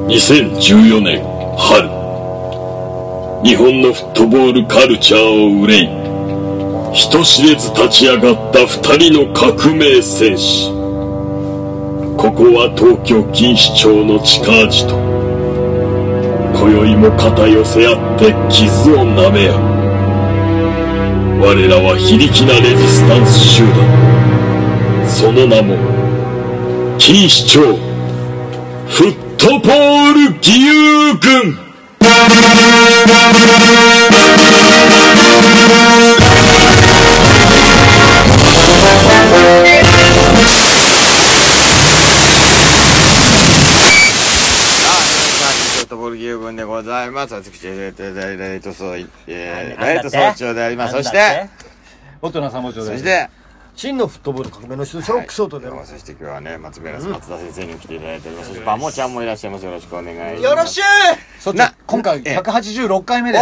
2014年春、日本のフットボールカルチャーを憂い、人知れず立ち上がった二人の革命戦士。ここは東京錦糸町の地下アジト。今宵も肩寄せ合って傷を舐め合う。我らは非力なレジスタンス集団、その名も錦糸町フットボール義勇軍。 義勇軍でございます。私、ライト総長であります。そして、 大人参謀長であります。 そして、 真のフットボール革命の人、ショックソートでそして今日はね、松田先生に来ていただいております。そして、バモちゃんもいらっしゃいます。よろしくお願いします。 よろしい。 今回186回目です。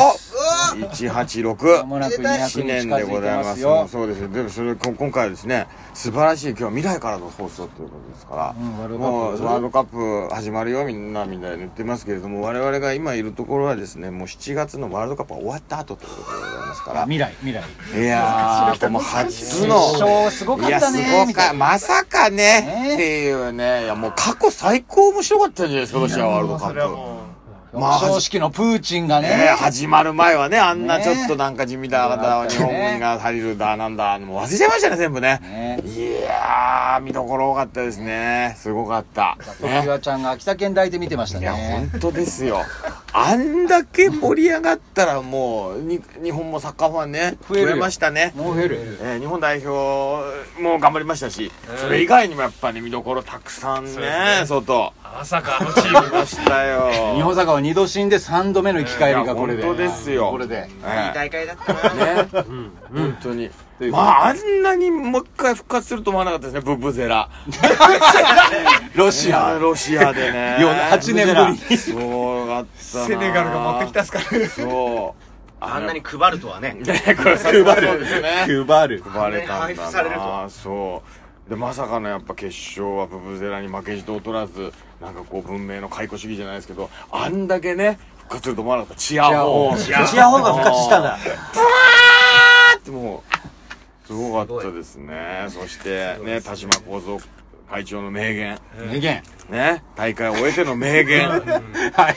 186。 まもなく200に近づいてますよ。 そうですよ。でもそれ、今回はですね、素晴らしい、今日は未来からの放送ということですから、もうワールドカップ始まるよ、みんな言ってますけれども、我々が今いるところはですね、もう7月のワールドカップが終わった後ということでございますから。 未来。 いやー、もう初の、 すごかったね。 まさかね、っていうね、いやもう過去最高面白かったんじゃないですか、ロシアワールドカップ。 正式のプーチンがね、 始まる前はね、あんなちょっとなんか地味だ、日本軍が足りるだ、なんだ、もう忘れちゃいましたね、全部ね。いやー、見どころ多かったですね。すごかった。 常盤ちゃんが秋田県大で見てましたね。 いや、本当ですよ。あんだけ盛り上がったらもう、日本もサッカーファンね、増えましたね。 もう増える。 日本代表も頑張りましたし、それ以外にもやっぱり見どころたくさんね、外。 まさかのチームましたよ。 日本サッカーは2度死んで3度目の生き返りがこれで。 本当ですよ。 これで。 いい大会だったな。 ね。本当に。まあ、あんなにもう一回復活すると思わなかったですね、ブブゼラ。 ロシアでね。 8年ぶり。 そうだったな。 セネガルが持ってきたっすからね。 そう。 あんなに配るとはね。 これ配る。そうですね。 配る。 配れたん配布されるだな。 と。 そう。で、まさかのやっぱ決勝はブブゼラに負けじと劣らず、なんかこう文明の解雇主義じゃないですけど、あんだけね、復活すると思わなかった。チアホーン。 チアホーンが復活したんだ。 ブワーってもう、すごかったですね。そして、ね、田島幸三会長の名言。ね、大会を終えての名言。はい。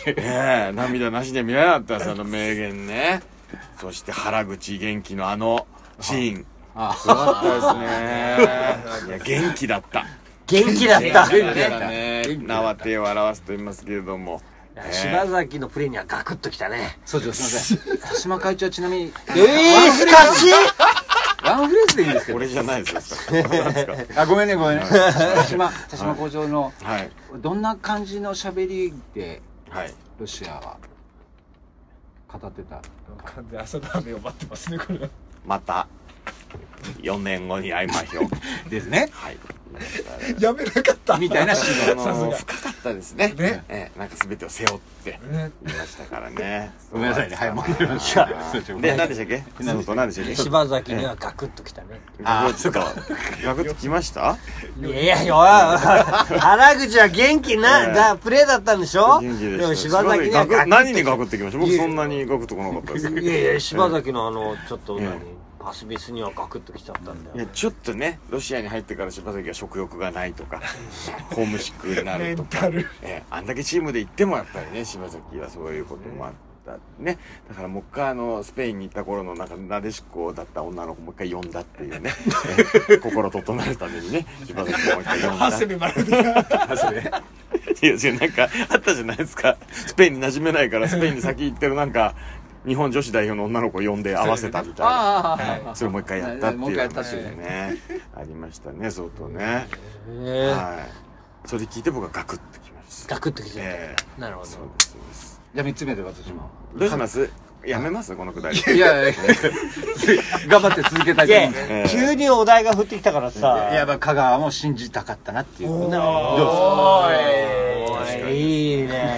涙なしで見られなかったです、あの名言ね。そして原口元気のあのシーン。すごかったですね。いや、元気だった。 元気だった。 名は手を表すと言いますけれども。 柴崎のプレーにはガクッときたね。 そうです、すいません。田島会長はちなみに、 しかしワンフレーズでいいんですけど。 俺じゃないですよ。 ごめんね。田島校長の、 はい。 どんな感じの喋りで、 はい。 ロシアは語ってた。 完全朝ラーメンを待ってますね、これ。 また、4年後に会いましょう。 ですね。 はい。 やめなかった。 みたいなシーンが。 深かったですね。なんか全てを背負って言いましたからね。 ごめんなさいね。はい、戻りました。 で、何でしたっけ？何でしたっけ？ 柴崎にはガクッときたね。 あ、そうか。ガクッときました？ いや原口は元気なプレーだったんでしょ？ 元気でした。 でも柴崎には何にガクッときました？僕そんなにガクッとこなかったです。 いや、柴崎のちょっとパスミスにはガクッときちゃったんだよ。 いや、ちょっとね、ロシアに入ってから柴崎は食欲がないとか、ホームシックになるとか、あんだけチームで行ってもやっぱりね、柴崎はそういうこともあったね。だからもう一回スペインに行った頃のなんかなでしこだった女の子もう一回呼んだっていうね、心整えるためにね、柴崎もう一回呼んだ。 ハセベマラ的な。 いや、なんかあったじゃないですか。スペインに馴染めないからスペインに先行ってるなんか、日本女子代表の女の子を呼んで合わせたみたいな。それもう一回やったっていうね。ありましたね、相当ね。はい。それ聞いて僕はガクッときました。 ガクッときちゃった。なるほど。 そうです。 じゃあ3つ目で私も。 どうします？やめますこのくだり。 いや、頑張って続けたいと思うんです。 急にお題が降ってきたからさ。 いや、香川も信じたかったなっていう。どうですか？いいね。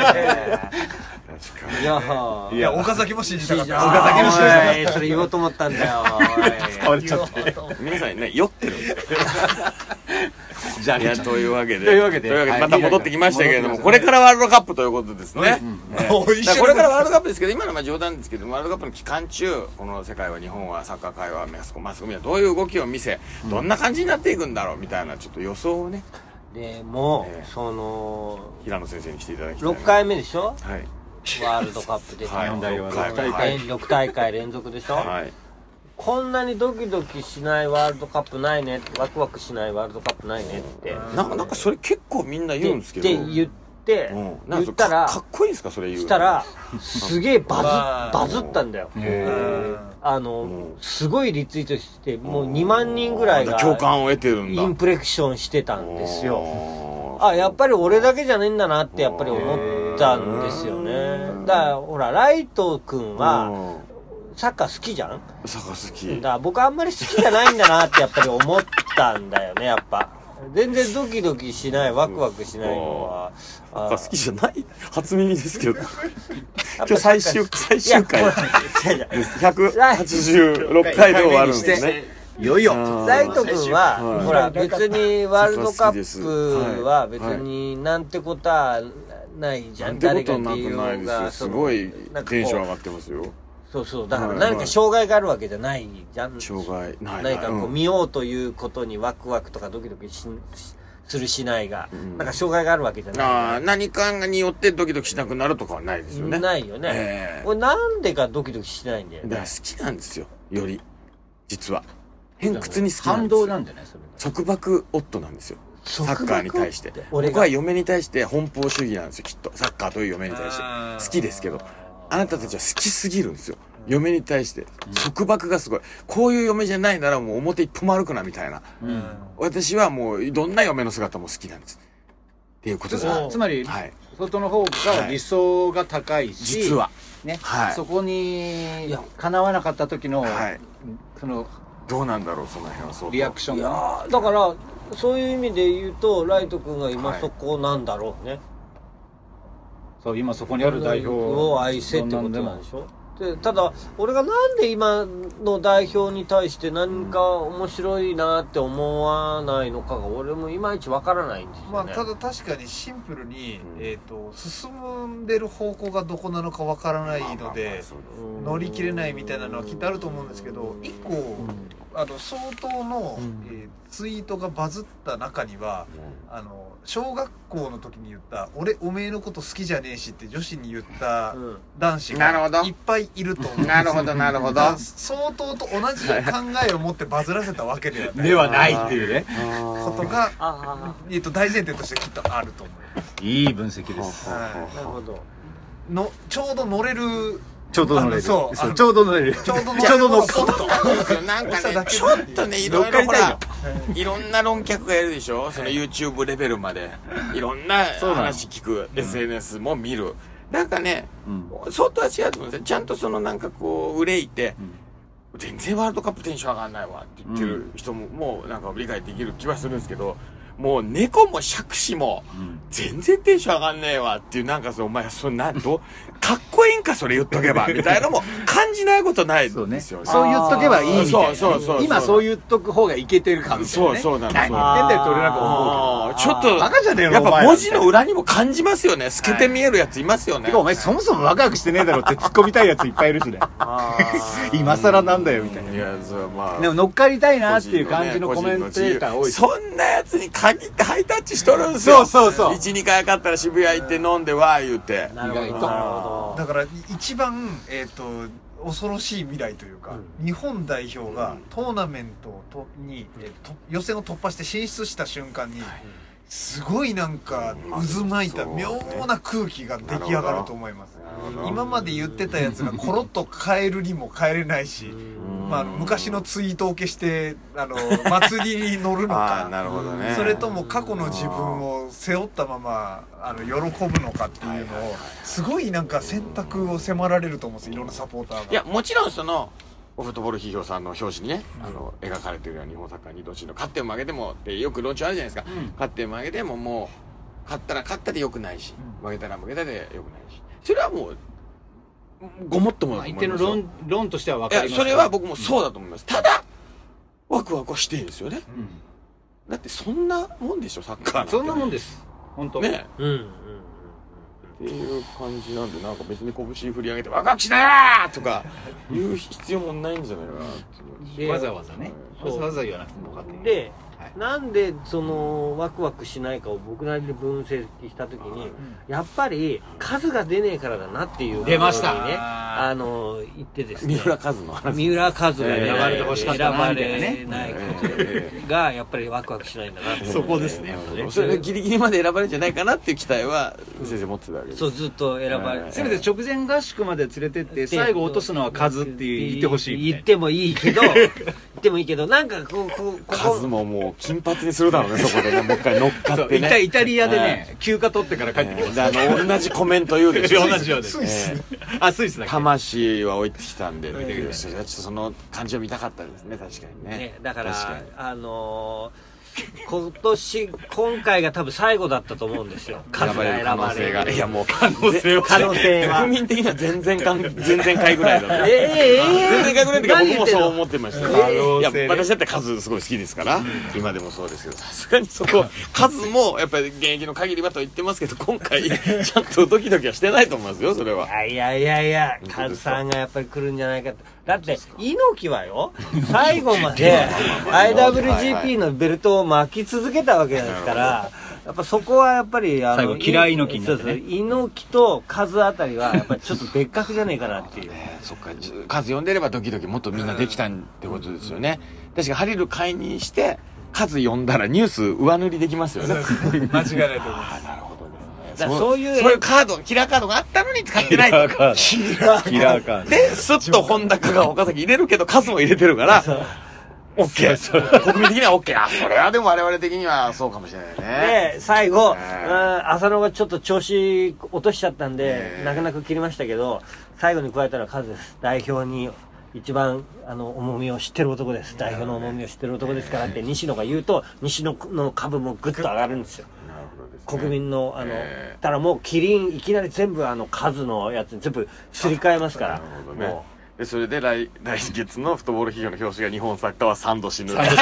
いや、岡崎も信じたかった。 岡崎も信じた。それ言おうと思ったんだよ。 使われちゃって。 皆さんね、酔ってるんですよ。 じゃあいや、というわけで。 というわけではいまた戻ってきましたけれども、 戻ってきましたこれからワールドカップということですね。 もう一緒にだからこれからワールドカップですけど、今のは冗談ですけど、ワールドカップの期間中、この世界は、日本は、サッカー界は、マスコミはどういう動きを見せ、どんな感じになっていくんだろうみたいな、ちょっと予想をね、 でもええその平野先生にしていただきたいな。 6回目でしょはい。 ワールドカップではい。 日本代表はは6大会 6大会連続でしょ、 はい。 こんなにドキドキしないワールドカップないねってワクワクしないワールドカップないねってなんかそれ結構みんな言うんですけど。 って言ってなんか言ったらかっこいいんですか、それ言うの。 したらすげえまあバズったんだようんすごいリツイートしてもう2万人ぐらいが共感を得てるんだ。 インプレッションしてたんですよよやっぱり俺だけじゃねえんだなってやっぱり思ったんですよねだからほらライト君はサッカー好きじゃんサッカー好き。 だから僕あんまり好きじゃないんだなってやっぱり思ったんだよねやっぱ全然ドキドキしないワクワクしないのはサッカー好きじゃない初耳ですけど。 やっぱ今日最終回。 いやこれ違う違う 186回で終わるんですね。 いよいよライト君は、 はいほら別にワールドカッそプうはは別になんてことはないじゃん、 なんて誰ことなくがっていうないですよ。 のがすごいなんかこうテンション上がってますよ。 そうそうだからはい何か障害があるわけじゃないじゃん、 障害ない。 何かこう見ようということにワクワクとかドキドキするしないが、なんか障害があるわけじゃない何かによってドキドキしなくなるとかはないですよね。 ないよね、これなんでかドキドキしないんだよねだから好きなんですよ。より。実は。偏屈に好きなん反ですよ。 動なんじゃないそれ束縛夫なんですよ。サッカーに対して。 俺が僕は嫁に対して奔放主義なんですよ、きっと。サッカーという嫁に対して。好きですけど。あなたたちは好きすぎるんですよ。嫁に対して。束縛がすごい。こういう嫁じゃないならもう表一歩も歩くなみたいな。私はもうどんな嫁の姿も好きなんです。っていうことじゃない。 つまりはい。 外の方が理想が高いし実は。 ねはいそこにかなわなかった時のはい。 そのどうなんだろう、その辺はそう。 リアクションいがやーだからそういう意味で言うとライト君が今そこなんだろうね、 そう今そこにある代表を愛せってことなんでしょでただ俺がなんで今の代表に対して何か面白いなって思わないのかが俺もいまいちわからないんですよね、 まあただ確かにシンプルに、進んでる方向がどこなのかわからないので乗り切れないみたいなのはきっとあると思うんですけど一個相当の、ツイートがバズった中には小学校の時に言った「俺おめえのこと好きじゃねえし」って女子に言った男子がいっぱいいると思うんですよ。 なるほど、なるほど。 相当と同じ考えを持ってバズらせたわけではないではないっていうねことが、大前提としてきっとあると思います。 いい分析ですなるほどちょうど乗れるちょうど乗れるそうちょうど乗れるちょうど乗っかそうなんかね、ちょっとね、いろいろほら、いろんな論客がいるでしょ、その YouTube レベルまで。いろんな話聞く、SNS も見る。なんかね、相当は違うと思うんですよ。ちゃんとそのなんかこう、憂いて、全然ワールドカップテンション上がんないわって言ってる人も、もうなんか理解できる気はするんですけど、もう猫も杓子も、全然テンション上がんねえわっていう、なんかお前、そんな、かっこいいんかそれ言っとけば、みたいなのも感じないことないんですよね。 そう言っとけばいいみたいなそう今そう言っとく方がいけてるかもしれないそうなんです何言ってんだよって俺なんか思うけどちょっと、 バカじゃねえのやっぱお前ら文字の裏にも感じますよね。透けて見えるやついますよね。 てかお前そもそもワクワクしてねえだろって突っ込みたいやついっぱいいるしね今更なんだよみたいないや、それはまあ。 でも乗っかりたいなっていう感じのコメンテーター多いそんなやつに限ってハイタッチしとるんすよ。 そう 1、2回かったら渋谷行って飲んでわー言うて。 なるほどなるほだから一番恐ろしい未来というか、日本代表がトーナメントに予選を突破して進出した瞬間にすごいなんか渦巻いた妙な空気が出来上がると思います。今まで言ってたやつがコロッと変えるにも変えれないし、昔のツイートを消して祭りに乗るのかなるほどね。 それとも過去の自分を背負ったまま喜ぶのかっていうのをすごいなんか選択を迫られると思うんですよ、いろんなサポーターが。 いや、もちろんその、フットボール批評さんの表紙にね、描かれてるような日本サッカーにどっちの勝っても負けてもってよく論調あるじゃないですか。勝っても負けてももう、勝ったら勝ったで良くないし、負けたら負けたで良くないし。それはもう、ごもっともだと思いますよ。 相手の論としては分かります。 いや、それは僕もそうだと思います。ただ、ワクワクはしていいんですよね。 だってそんなもんでしょ、サッカーなんて。 そんなもんです。本当。 ね。っていう感じなんで、なんか別に拳振り上げてワクワクしなーとか言う必要もないんじゃないかなってわざわざね。わざわざ言わなくても分かっている。 で、なんでそのワクワクしないかを僕なりに分析した時に、やっぱり数が出ねえからだなっていう出ましたね、言ってですね、 三浦和の話、 三浦和が選ばれてほしかったな選ばれないことがやっぱりワクワクしないんだなって、 そこですね。 それでギリギリまで選ばれるんじゃないかなっていう期待は先生持ってたわけです。 そう、ずっと選ばれせめて直前合宿まで連れてって最後落とすのは数って言ってほしい。 言ってもいいけどなんかこ数ももう金髪にするだろうね、そこでね、もう一回乗っかってね。 イタリアでね、休暇取ってから帰ってきます。 同じコメント言うでしょ。 同じようです。スイスだっけ。 魂は置いてきたんで、ちょっとその感じを見たかったですね、確かにね。 だから今回が多分最後だったと思うんですよ。 選ばれる可能性が。いやもう可能性は。 国民的には前々回ぐらいだと。前々回ぐらいの時は僕もそう思ってました。いや、私だって数すごい好きですから、今でもそうですけど、さすがにそこ、数もやっぱり現役の限りはと言ってますけど、今回、ちゃんとドキドキはしてないと思いますよ、それは。 いや、カズさんがやっぱり来るんじゃないかと。だって、猪木はよ、最後まで IWGP のベルトを巻き続けたわけですから、やっぱそこはやっぱり、 最後、嫌い猪木になってね。 猪木とカズあたりは、やっぱりちょっと別格じゃねえかなっていう。 そっか、数呼んでればドキドキもっとみんなできたってことですよね。確かハリル解任して、数呼んだらニュース上塗りできますよね。 間違いないと思います。 なるほどですね。 そういうカード、キラーカードがあったのに使ってないと。 キラーカード。 で、スッと本高が岡崎入れるけど、数も入れてるから、オッケー。国民的にはオッケー。それはでも我々的にはそうかもしれないね。 で、最後、浅野がちょっと調子落としちゃったんで、泣く泣く切りましたけど、最後に加えたら数です。代表に一番、重みを知ってる男です。代表の重みを知ってる男ですからって西野が言うと、西野の株もぐっと上がるんですよ。国民のたらもうキリンいきなり全部数のやつに全部すり替えますから。もうでそれで来月のフットボール企業の表紙が日本サッカーは3度死ぬ。ま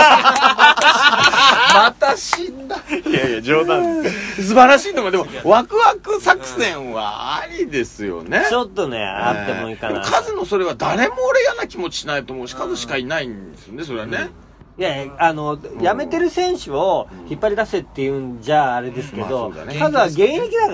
た死んだ。 いや冗談です。素晴らしいと思う。でもワクワク作戦はありですよね。 ちょっとね、あってもいいかな。 数のそれは誰も俺嫌な気持ちしないと思うし、数しかいないんですよね、それはね。 いや辞めてる選手を引っ張り出せっていうんじゃあれですけど、数は現役だ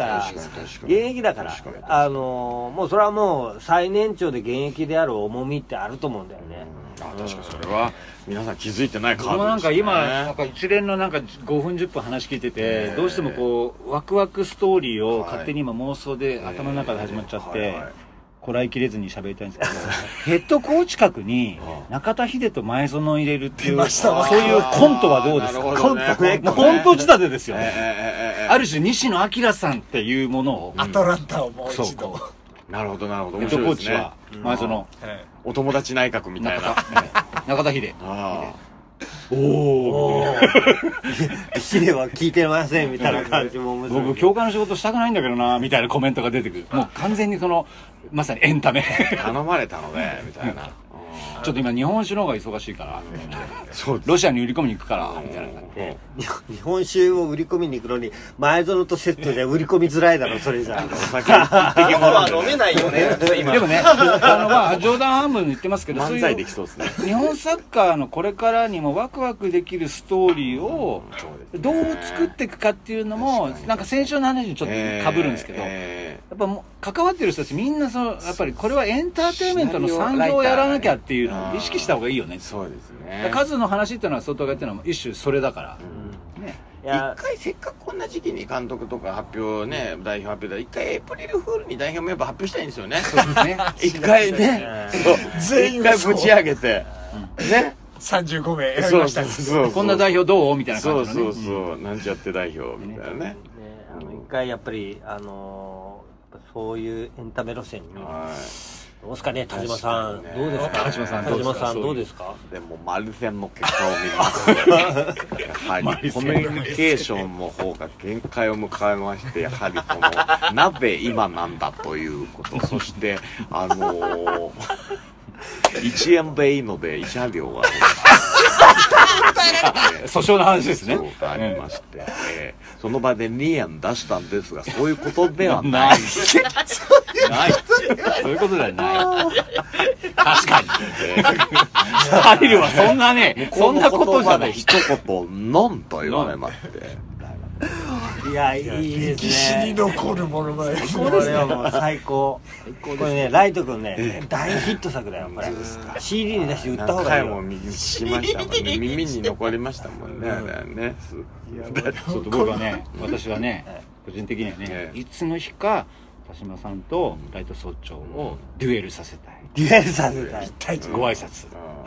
からもうそれはもう最年長で現役である重みってあると思うんだよね。 確かそれは皆さん気づいてないカードですね。 なんか今なんか一連のなんか5分10分話聞いてて、どうしてもこうワクワクストーリーを勝手に今妄想で頭の中で始まっちゃって、こらえきれずに喋りたいんですけど、ヘッドコーチ格に中田秀と前園を入れるっていう、そういうコントはどうですか？コント仕立てですよね。ある種西野彰さんっていうものを、 アトランタをもう一度。 なるほどなるほど。 ヘッドコーチは前園、 お友達内閣みたいな中田秀。 ヒデは聞いてませんみたいな感じも面白い。 僕教官の仕事したくないんだけどなみたいなコメントが出てくる。もう完全にまさにエンタメ頼まれたのでみたいな。 ちょっと今日本酒の方が忙しいからロシアに売り込みに行くからみたいな感じ。日本酒を売り込みに行くのに前園とセットで売り込みづらいだろそれじゃ。 今は飲めないよね。 でもね冗談半分言ってますけど、 漫才できそうですね。 日本サッカーのこれからにもワクワクできるストーリーをどう作っていくかっていうのもなんか先週の話にちょっと被るんですけど、やっぱ関わってる人たちみんなやっぱりこれはエンターテインメントの産業をやらなきゃっていうのを意識した方がいいよね。 そうですね。 数の話っていうのは外側っていうのは一種それだから。 一回せっかくこんな時期に監督とか発表ね、代表発表だ、一回エイプリルフールに代表メンバー発表したいんですよね。そうですね。一回ね、全員一回ぶち上げて、ね。 35名選びました。 そうこんな代表どうみたいな感じのね。 そうなんちゃって代表みたいなね。 一回やっぱりそういうエンタメ路線に。どうですかね、田島さん。どうですか田島さん、どうですかでも、マルセンの結果を見ますと、やはりコミュニケーションの方が限界を迎えまして、やはりこの、なぜ今なんだということ、そして、1円でいいので、慰謝料が。 訴訟の話ですね。 そうがありまして、その場で2円出したんですが、そういうことではない。 ない。そういうことではない。確かに。ハリルはそんなね、そんなことじゃない。 一言、ノンと言われまして。 いや、いいですね。 歴史に残るものまね。 これはもう最高。これね、ライト君ね、大ヒット作だよ、これ。CD に出して売った方がいいよ。 何回もしましたもんね。耳に残りましたもんね、あれはね。 そうと僕はね、私はね、個人的にはね、いつの日か、田島さんとライト総長をデュエルさせたい。 デュエルさせたい。 ご挨拶。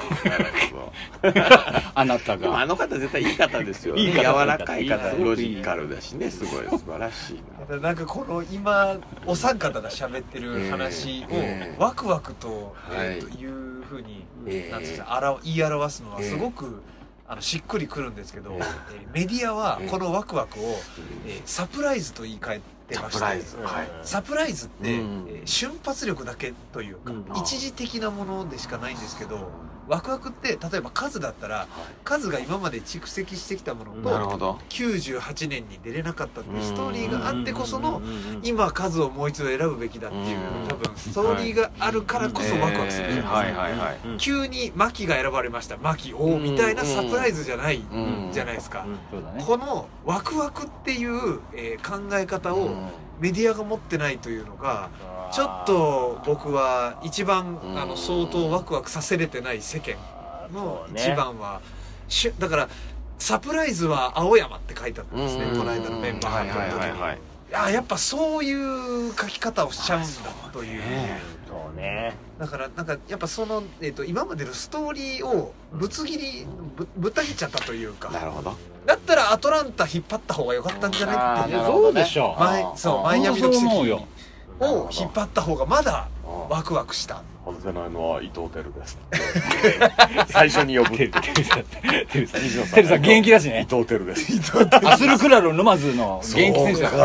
あなたが。 あの方絶対いい方ですよ。いい柔らかい方、ロジカルだしね、すごい素晴らしいな。 なんかこの今お三方が喋ってる話をワクワクというふうになんていうか言い表すのはすごくしっくりくるんですけど、メディアはこのワクワクをサプライズと言い換えてまして、サプライズって瞬発力だけというか一時的なものでしかないんですけど、ワクワクって例えばカズだったらカズが今まで蓄積してきたものと98年に出れなかったっていうストーリーがあってこその今カズをもう一度選ぶべきだっていう多分ストーリーがあるからこそワクワクするじゃないですか。急にマキが選ばれました、マキ王みたいなサプライズじゃないじゃないですか。このワクワクっていう考え方をメディアが持ってないというのがちょっと僕は一番相当ワクワクさせれてない世間の一番は、だからサプライズは青山って書いてあったんですね、この間のメンバー発表の時に。やっぱそういう書き方をしちゃうんだという。 そうね。 だからなんかやっぱその、今までのストーリーをぶった切っちゃったというか。 なるほど。 だったらアトランタ引っ張った方が良かったんじゃないっていう。 そうでしょう。 マイアミの奇跡を引っ張った方がまだワクワクした。 外せないのは伊藤輝です。最初に呼ぶ。テルさん現役だしね。 伊藤輝です。 アスルクラロ沼津の現役選手だから。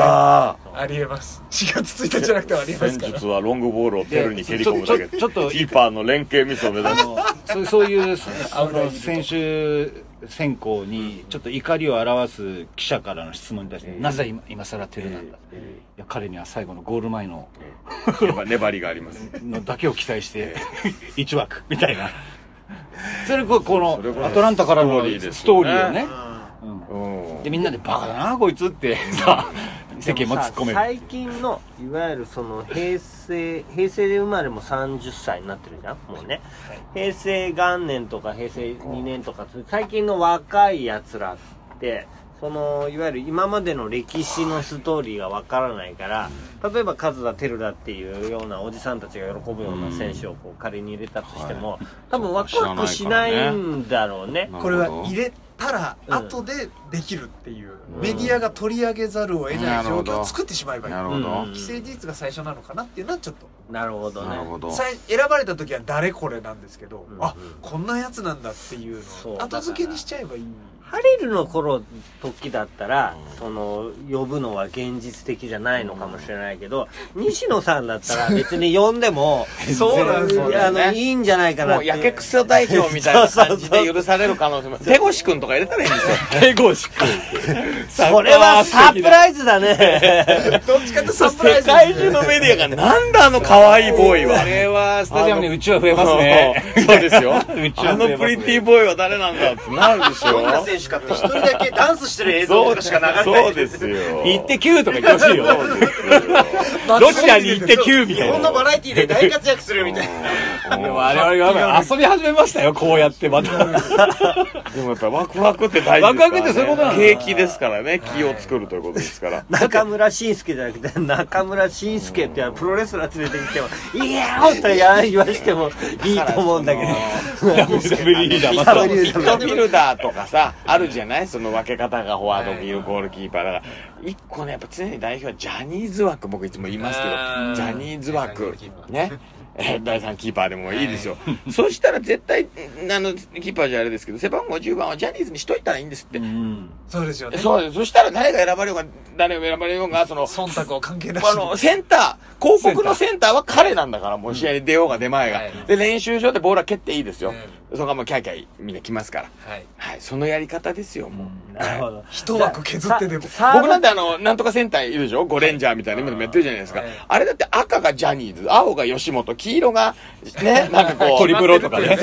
ありえます。4月1日じゃなくてありえますから。 戦術はロングボールをテルに蹴り込むだけ。 ちょっとキーパーの連携ミスを目指す。 そういう選手選考にちょっと怒りを表す記者からの質問に対してなぜ今更テルなんだ。いや彼には最後のゴール前の粘りがありますのだけを期待して1枠みたいな。それこのアトランタからのストーリーをね。でみんなでバカだなこいつってさ世間も突っ込める。 最近のいわゆるその平成で生まれも30歳になってるじゃんもうね。平成元年とか平成2年とか最近の若いやつらってそのいわゆる今までの歴史のストーリーがわからないから例えばカズダテルダっていうようなおじさんたちが喜ぶような選手をこう仮に入れたとしても多分ワクワクしないんだろうね。 これは入れたら後でできるっていうメディアが取り上げざるを得ない状況を作ってしまえばいい。既成事実が最初なのかなっていうのはちょっとなるほどね。 選ばれた時は誰これなんですけど、こんなやつなんだっていうのを後付けにしちゃえばいい。 ハリルの時だったらその呼ぶのは現実的じゃないのかもしれないけど西野さんだったら別に呼んでもそうなんですよね。 いいんじゃないかなって。 もうやけくそ代表みたいな感じで許される可能性も。手越くんとか入れたらいいんですよ。 手越くん。 それはサプライズだね。 どっちかとサプライズ。 世界中のメディアがなんだあの可愛いボーイは。 あれはスタジアムにうちは増えますね。 そうですよ。あのプリティボーイは誰なんだってなるでしょ。 どんな選手かって一人だけダンスしてる映像とかしか流れない。 そうですよ。 行って9とか言ってほしいよ。ロシアに行って9みたいな。 日本のバラエティで大活躍するみたいな。 でも我々が遊び始めましたよ、こうやってまた。 でもやっぱワクワクって大事ですからね。 ワクワクってそういうことなんだ。 景気ですからね、気を作るということですから。 中村慎介じゃなくて中村慎介ってプロレスラー連れてきてもいやーと言わしてもいいと思うんだけど。 WWEだ、また。ミッドフィルダーとかさ、あるじゃないその分け方がフォワード、ミルゴールキーパーだから。一個ね、やっぱ常に代表はジャニーズ枠、僕いつも言いますけど、ジャニーズ枠。ね。 第3キーパーでもいいですよ。そしたら絶対、キーパーじゃあれですけど、背番号10番はジャニーズにしといたらいいんですって。 そうですよね。 そうです。そしたら誰が選ばれようが、誰が選ばれようが、 忖度を関係なしに。 センター、広告のセンターは彼なんだから、もう試合に出ようが出まいが。で、練習場でボールは蹴っていいですよ。そこはもうキャーキャーみんな来ますから。はい。そのやり方ですよ、もう。 なるほど。 一枠削ってでも。 僕なんてなんとかセンターいるでしょ？ゴレンジャーみたいな今でもやってるじゃないですか。あれだって赤がジャニーズ、青が吉本、黄色が、ね、なんかこう。 トリプロとかね。 そう、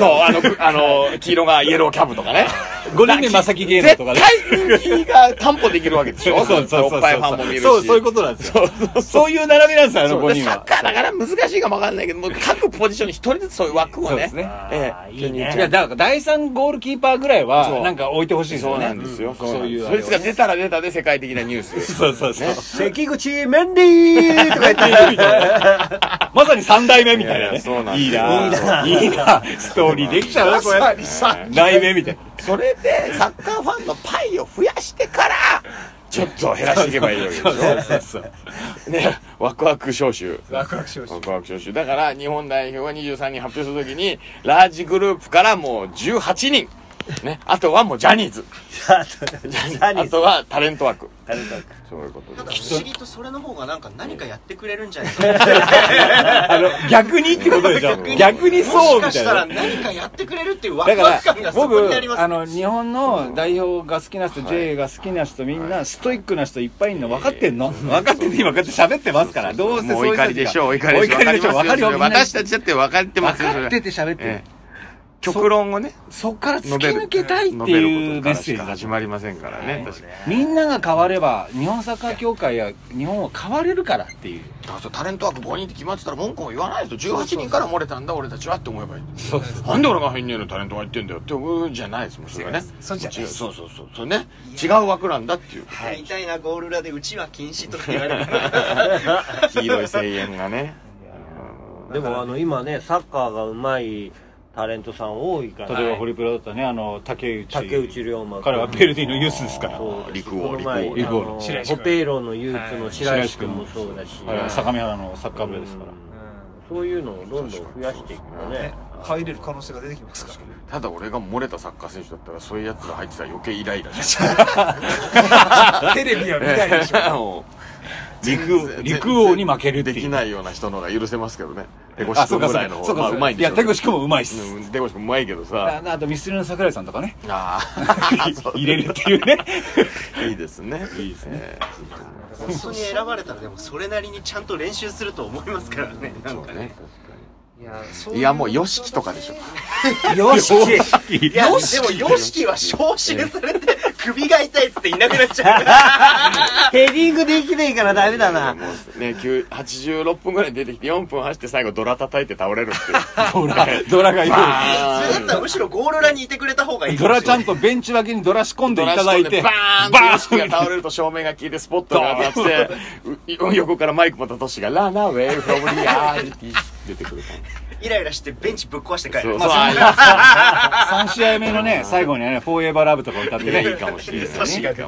黄色がイエローキャブとかね。 5人目正木芸能とかね。 絶対人気が担保できるわけでしょ？ そう。 おっぱいファンも見るし。 そういうことなんですよ。そういう並びなんですよ、5人は。 サッカーだから難しいかもわかんないけど、もう各ポジションに一人ずつそういう枠をね。そうですね。 いいね。 いや、だから第3ゴールキーパーぐらいは、なんか置いてほしいですよね。 そうなんですよ。 そういう。 そいつが出たら出たで世界的なニュース。 そう。 関口メンディーとか言って。 まさに3代目みたいなね。 そうなんです。 いいな。ストーリーできちゃうな、これ。代目みたいな。 それで、サッカーファンのパイを増やしてから、ちょっと減らしていけばいいわけでしょ。 そう。 ね、ワクワク招集。 ワクワク招集。 だから、日本代表が23人発表するときに、ラージグループからもう18人。ね、あとはもうジャニーズ。あとはタレント枠。そういうことで。 なんか不思議とそれの方が何かやってくれるんじゃないか逆にってことでしょ。逆にそうみたいな。 もしかしたら何かやってくれるっていうワクワク感がそこにあります。 僕、日本の代表が好きな人、J が好きな人、みんなストイックな人いっぱいいるの分かってんの？分かってて今こうやって喋ってますから。どうせそういう人たちが。 お怒りでしょ、お怒りでしょ。分かるよ。私たちだって分かってますよ。 分かってて喋ってる。 極論をね、 そっから突き抜けたいっていうメッセージ始まりませんからね。 みんなが変われば日本サッカー協会や日本は変われるからっていう。 タレント枠5人って決まってたら文句も言わないですよ。18人から漏れたんだ俺たちはって思えばいい。なんで俺が入んねえのタレントが入ってんだよって思うんじゃないですもん、それはね。 そうじゃない。 そうね。違う枠なんだっていう。 みたいなゴール裏でうちは禁止とか言われる。 黄色い声援がね。 でも今ね、サッカーがうまいタレントさん多いから。 例えばホリプロだったね、竹内涼真。 彼はベルディのユースですから。 陸王。 ホペイロのユースの白石君もそうだし。 相模原のサッカー部ですから。 そういうのをどんどん増やしていくとね。 入れる可能性が出てきますから。 ただ俺が漏れたサッカー選手だったらそういうやつが入ってたら余計イライラしテレビは見ないでしょ。 陸王に負けるっていう。 できないような人の方が許せますけどね。手越君ぐらいの方がうまいんでしょ。 いや、手越君もうまいっす。 手越君うまいけどさ。 あとミスチルの桜井さんとかね。入れるっていうね。 いいですね。いいですね。 本当に選ばれたらでもそれなりにちゃんと練習すると思いますからね。 そうね。いやもうヨシキとかでしょ。 ヨシキ。 いやでもヨシキは招集されて首が痛いっつっていなくなっちゃう。 ヘディングできないからダメだな。 もうね、86分ぐらい出てきて4分走って最後ドラ叩いて倒れるっていう。 ドラがいる。 それだったらむしろゴール裏にいてくれた方がいい。 ドラちゃんとベンチ脇にドラ仕込んでいただいて、 バーンってヨシキが倒れると照明が消えてスポットが当たって、横からマイク持ったトシがランナーウェイフロムリアーって出てくる。 イライラしてベンチぶっ壊して帰る。 3試合目のね、最後にね、フォーエバーラブとか歌ってね、 いいかもしれない。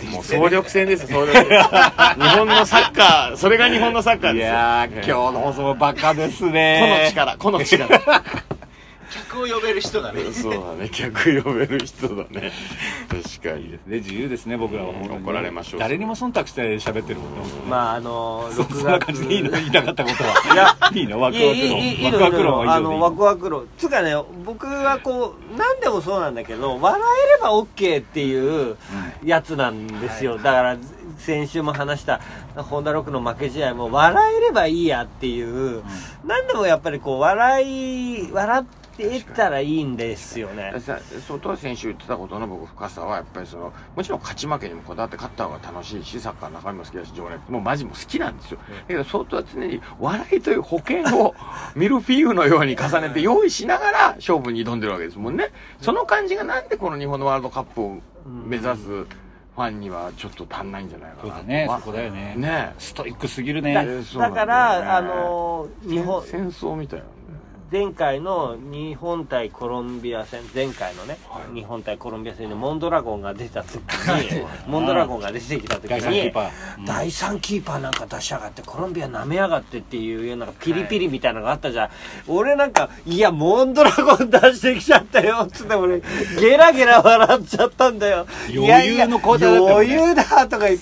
もう総力戦です、総力戦。日本のサッカー、それが日本のサッカーですよ。 いやー、今日の放送もバカですね。 この力。 客を呼べる人だね。 そうだね、客呼べる人だね。確かに。 自由ですね、僕らは。 怒られましょう。 誰にも忖度して喋ってるもんね。 まあそんな感じでいいの言いたかったことは。いいのワクワク論。ワクワク論は以上でいい。 ワクワク論。つうかね、僕はこう、何でもそうなんだけど、笑えれば OK っていうやつなんですよ。だから、先週も話したホンダロックの負け試合も笑えればいいやっていう、何でもやっぱりこう、笑って得たらいいんですよね。 そう、当選手言ってたことの僕深さはやっぱりもちろん勝ち負けにもこだわって勝った方が楽しいし、サッカーの中身も好きだし、情熱もうマジも好きなんですよ。だけど相当は常に笑いという保険をミルフィーユのように重ねて用意しながら勝負に挑んでるわけですもんね。その感じがなんでこの日本のワールドカップを目指すファンにはちょっと足んないんじゃないかな。 そうだね、そこだよね。 ね、 ストイックすぎるね。 だから、日本戦争みたいな。 前回の日本対コロンビア戦、前回のね、日本対コロンビア戦でモンドラゴンが出た時に、モンドラゴンが出てきた時に、第3キーパーなんか出しやがって、コロンビア舐めやがってっていうようなピリピリみたいなのがあったじゃん。俺なんか、いや、モンドラゴン出してきちゃったよ、つって俺、ゲラゲラ笑っちゃったんだよ。 余裕の交代だったもんね。 余裕だとか言って、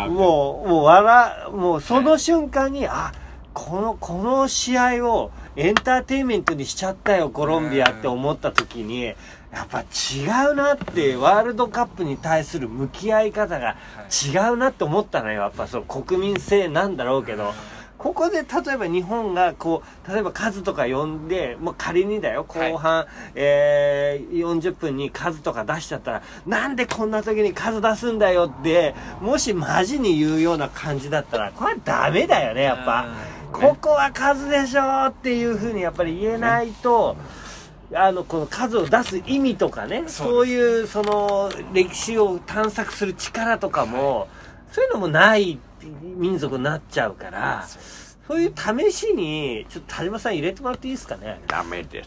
もうその瞬間に、この試合をエンターテインメントにしちゃったよコロンビアって思った時にやっぱ違うなって、ワールドカップに対する向き合い方が違うなって思ったのよ。やっぱその国民性なんだろうけど、ここで例えば日本が例えば数とか呼んで、もう仮にだよ、後半、40分に数とか出しちゃったら、なんでこんな時に数出すんだよって、もしマジに言うような感じだったら、これはダメだよね、やっぱ。ここは数でしょっていう風にやっぱり言えないと、この数を出す意味とかね、そういうその歴史を探索する力とかも、そういうのもない民族になっちゃうから、そういう試しにちょっと田島さん入れてもらっていいですかね。 ダメです。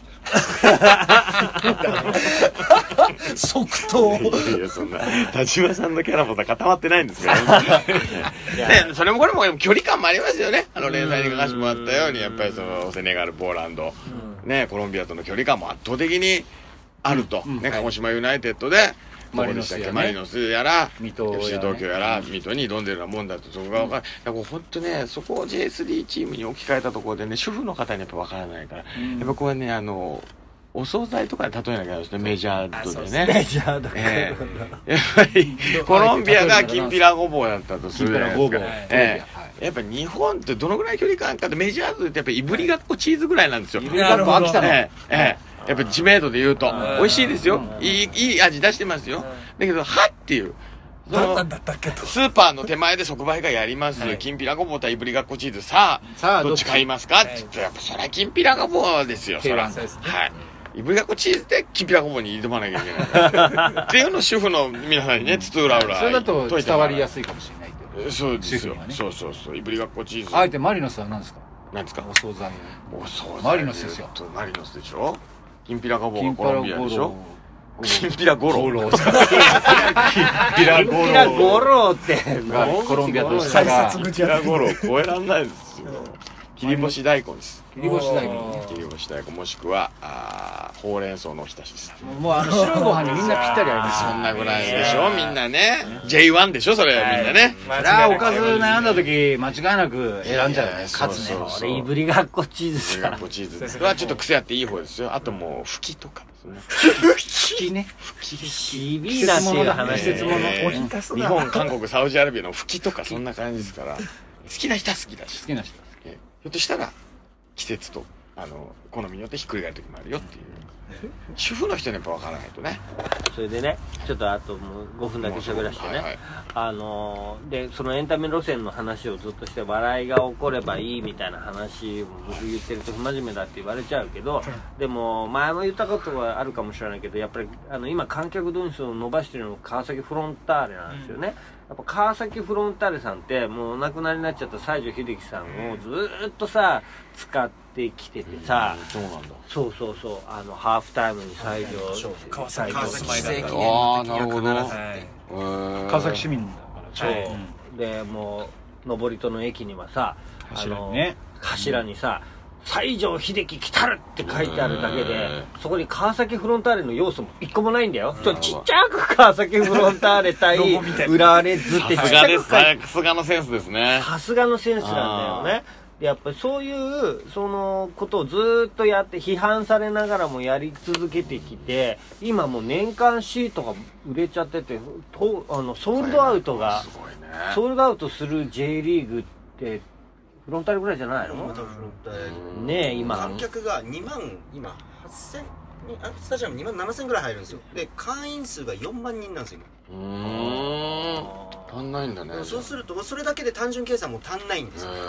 即答。 いや、そんな田島さんのキャラも固まってないんですけどね。それもこれも距離感もありますよね。連載に書かせてもらったように、やっぱりそのセネガル、ポーランド、ね、コロンビアとの距離感も圧倒的にあると。ね、鹿児島ユナイテッドでマリノスやら、FC 東京やら、水戸に挑んでるようなもんだと、そこが分かる。だから本当ね、そこを J3 チームに置き換えたところでね、主婦の方にやっぱ分からないから、やっぱこれね、お惣菜とかで例えなきゃいけないですね、メジャー度でね。 メジャー度やっぱり、コロンビアがきんぴらごぼうだったとするじゃないですか。やっぱ日本ってどのぐらい距離感かって、メジャー度ってやっぱりいぶりがっこチーズぐらいなんですよ。 いぶりがっこ飽きたの。 やっぱ知名度で言うと、美味しいですよ。いい味出してますよ。だけど、はっていう。 何なんだったっけと。 スーパーの手前で即売会やります。きんぴらごぼう対いぶりがっこチーズ。さあ、どっち買いますかって言って、やっぱそれはきんぴらごぼうですよ、そら。はい。いぶりがっこチーズできんぴらごぼうに挑まなきゃいけない。っていうのを主婦の皆さんにね、つつうらうら。 それだと伝わりやすいかもしれない。 そうですよ。そう。いぶりがっこチーズ。 あえてマリノスは何ですか？ 何ですか？ お惣菜。マリノスですよ。 マリノスでしょ？きんぴらごぼうがコロンビアでしょ？きんぴらゴロ。きんぴらゴロってコロンビアと下がきんぴらゴロ超えらんないですよ。切り干し大根です。 切り干し大根。 切り干し大根もしくはほうれん草のおひたしです。 もう白いご飯にみんなぴったり合います。 そんなぐらいでしょ、みんなね。J1 でしょ、それみんなね。 おかず悩んだ時間違いなく選んじゃうね。勝つね。 俺いぶりがっこチーズさ。 いぶりがっこチーズはちょっと癖あっていい方ですよ。あともうふきとかですね。 ふきね。 しびなっていう話。 季節もの。 日本、韓国、サウジアラビアのふきとかそんな感じですから。好きな人は好きだし。 好きな人。 ひょっとしたら季節と好みによってひっくり返る時もあるよっていう主婦の人にやっぱ分からないとね。 それでね、ちょっとあともう5分だけ喋らせてね、でそのエンタメ路線の話をずっとして笑いが起こればいいみたいな話を僕言ってると不真面目だって言われちゃうけど、でも前も言ったことはあるかもしれないけど、やっぱり今観客動員数を伸ばしてるのが川崎フロンターレなんですよね。やっぱ川崎フロンターレさんってもうお亡くなりになっちゃった西城秀樹さんをずーっとさ使ってきててさ、 そうなんだ。 そうハーフタイムに西条川崎世紀ああ、なるほど。 川崎市民だからね。 でもう登戸の駅にはさ、 柱にさ西城秀樹来たるって書いてあるだけで、そこに川崎フロンターレの要素も一個もないんだよ。ちっちゃく川崎フロンターレ対浦和レッズってちっちゃくさすがのセンスですね。 さすがのセンスなんだよね。やっぱりそういうそのことをずーっとやって批判されながらもやり続けてきて、今もう年間シートが売れちゃってて、ソールドアウトがソールドアウトする J リーグってフロンターレぐらいじゃないの？ねえ、今観客が2万今8000スタジアム2万7000ぐらい入るんですよ。で会員数が4万人なんですよ今。足んないんだね。 そうするとそれだけで単純計算も足んないんですよ。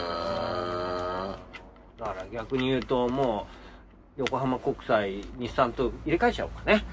だから逆に言うともう横浜国際日産と入れ替えちゃおうかね。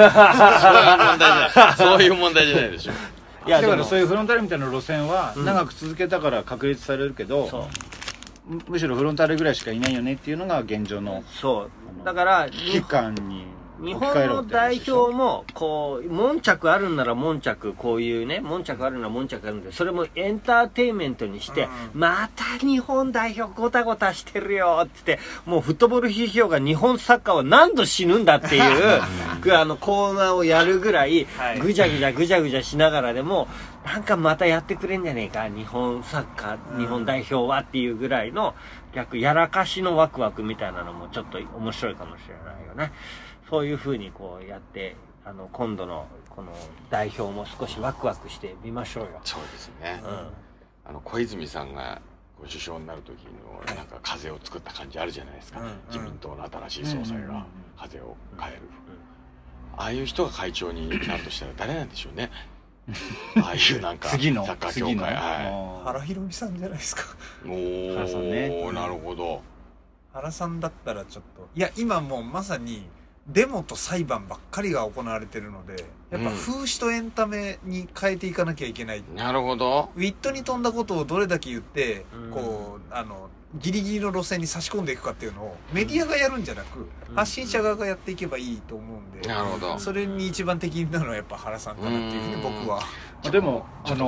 そういう問題じゃないでしょ。 いやだからそういうフロンターレみたいな路線は長く続けたから確立されるけど、 むしろフロンターレぐらいしかいないよねっていうのが現状のそうだから期間に日本の代表もこう悶着あるんなら悶着、こういうね悶着あるなら悶着あるんで、それもエンターテインメントにして、また日本代表ごたごたしてるよって言って、もうフットボール批評が日本サッカーは何度死ぬんだっていうコーナーをやるぐらい、ぐじゃぐじゃぐじゃぐじゃしながらでもなんかまたやってくれんじゃねえか日本サッカー、日本代表はっていうぐらいの逆やらかしのワクワクみたいなのもちょっと面白いかもしれないよね。そういう風にこうやって今度のこの代表も少しワクワクしてみましょうよ。 そうですね、小泉さんがご首相になる時のなんか風を作った感じあるじゃないですか、自民党の新しい総裁が風を変える、ああいう人が会長になるとしたら誰なんでしょうね。ああいうなんかサッカー協会、 原博美さんじゃないですか。 原さんね。 なるほど。 原さんだったらちょっと、いや今もうまさにデモと裁判ばっかりが行われてるので、やっぱ風刺とエンタメに変えていかなきゃいけない。 なるほど。 ウィットに飛んだことをどれだけ言って、こうギリギリの路線に差し込んでいくかっていうのをメディアがやるんじゃなく、発信者側がやっていけばいいと思うんで、 なるほど。 それに一番適任なのはやっぱ原さんかなっていうふうに僕は。 でも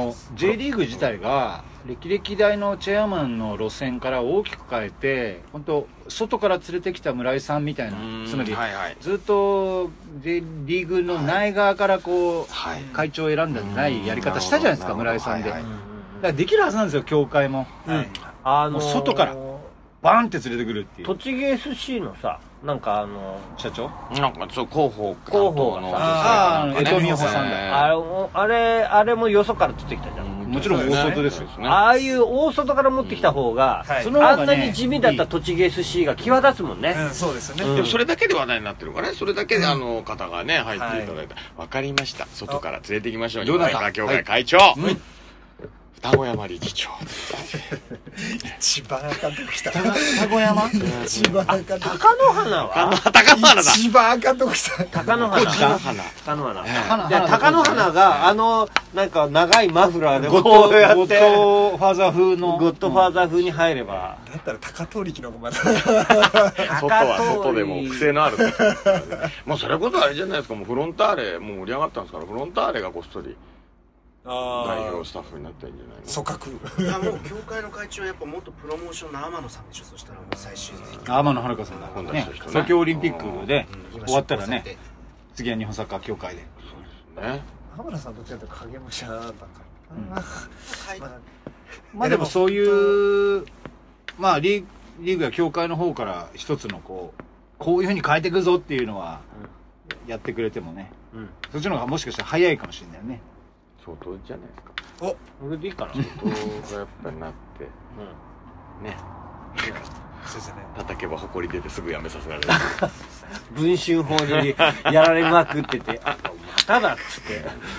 J リーグ自体が歴代のチェアマンの路線から大きく変えて、本当外から連れてきた村井さんみたいな、つまりずっと J リーグの内側からこう会長を選んだんじゃないやり方したじゃないですか、村井さんで。だからできるはずなんですよ、協会も。もう外からバーンって連れてくるっていう。 栃木 SC のさ、なんか社長なんかそう広報の江藤美穂さんだ。 あれもよそから取ってきたじゃん。 もちろん大外ですよね。 ああいう大外から持ってきた方が、あんなに地味だった栃木 SC が際立つもんね。 そうですよね。 でもそれだけで話題になってるからね。それだけで方がね入っていただいた。わかりました。外から連れてきましょう。日本サッカー協会会長。双子山理事長。 一番赤ときた。 双子山？ 一番赤ときた。 貴乃花は？ 貴乃花だ。 一番赤ときた。 貴乃花。貴乃花。で貴乃花がなんか長いマフラーでこうやってゴッドファーザー風に入れば。 だったら高遠力の方がまだ。 外は外でも癖のある。もうそれこそあれじゃないですか。もうフロンターレもう盛り上がったんですから、フロンターレがこっそり。代表スタッフになったんじゃないの？ 組閣。 いやもう協会の会長はやっぱ元プロモーションの天野さんでしょ。そしたらもう最終的に天野遥さんだからね。東京オリンピックで終わったらね、次は日本サッカー協会で。 そうですね。 浜田さんどっちかというと影武者だからまあでもそういうまあリーグや協会の方から一つのこういうふうに変えていくぞっていうのはやってくれてもね、そっちの方がもしかしたら早いかもしれないよね。 相当じゃないですか。 俺でいいかな。 相当がやっぱりなってね。 そうですね。 叩けば埃出てすぐ辞めさせられる。 文春法にやられまくってて、まただっつって。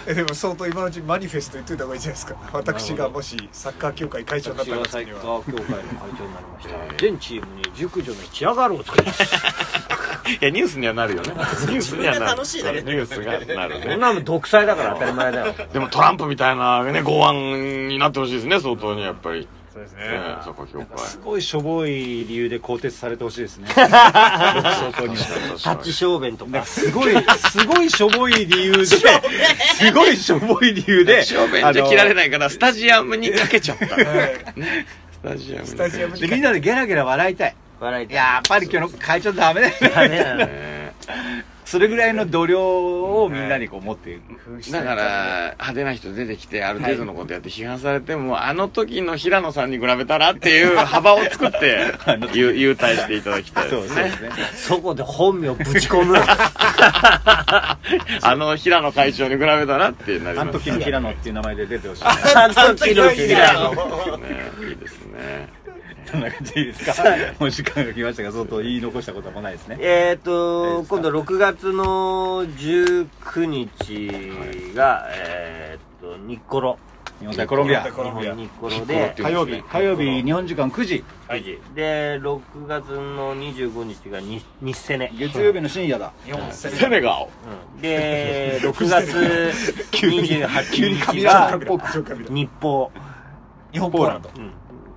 でも相当今のうちにマニフェスト言っといた方がいいじゃないですか。私がもしサッカー協会会長になったら。 サッカー協会の会長になりました。全チームに熟女のチアガールを作ります。 いやニュースにはなるよね。ニュースにはなる。 楽しいだけニュースがなるね。 こんなの独裁だから当たり前だよ。 でもトランプみたいなね剛腕になってほしいですね、相当にやっぱり。 そうですね。 サッカー協会。 すごいしょぼい理由で更迭されてほしいですね。相当にタッチ小便とか。 すごいしょぼい理由で、すごいしょぼい理由で。 小便じゃ切られないからスタジアムにかけちゃった。ね。スタジアムに。 でみんなでゲラゲラ笑いたい。やっぱり今日の会長ダメだよね。それぐらいの度量をみんなにこう持っている。 だから派手な人出てきてある程度のことやって批判されても、あの時の平野さんに比べたらっていう幅を作って優待していただきたいですね。 そこで本名ぶち込む。 あの平野会長に比べたらってなります。 あの時の平野っていう名前で出てほしい。 あの時の平野。 いいですね。 そんな感じでいいですか。もう時間が来ましたが、相当言い残したことはもないですね。 今度6月の19日が日コロ。 日本対コロンビア。 日本日コロで火曜日日本時間9時。 で6月の25日が日セネ。 月曜日の深夜だ。 セネガオ。 で6月28日が日報。 日本ポーランド。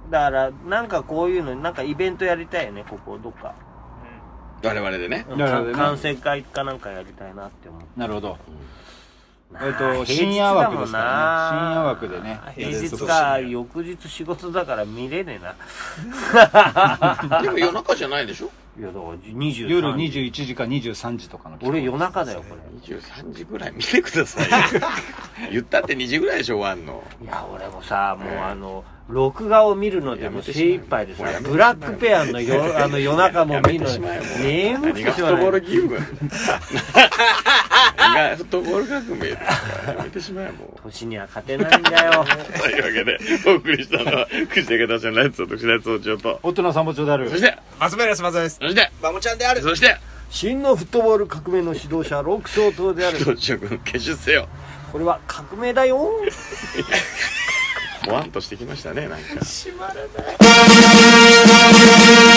だからなんかこういうのなんかイベントやりたいよね、ここどっか我々でね。 観戦会かなんかやりたいなって思う。 なるほど。 なあ深夜枠ですからね。深夜枠でね。 平日か翌日仕事だから見れねえな。 でも夜中じゃないでしょ。 いやだから23 夜21時か23時とかの。 俺夜中だよこれ。 23時ぐらい見てくださいよ。言ったって2時ぐらいでしょ、終わんの。 いや俺もさもう録画を見るのでも精一杯でさ、ブラックペアの夜中も見るのに眠くてしまう。 フットボール気分。何がフットボール革命ですか。やめてしまえもう。 年には勝てないんだよ。 というわけでお送りしたのはくじやけたちのライツと特殊な総長と、 大人参謀長である。 そして松林松田です。 そしてバモちゃんである。 そして真のフットボール革命の指導者ロック総統である。 総長君決出せよ。 これは革命だよ。 ボワンとしてきましたね、なんか。 閉まらない。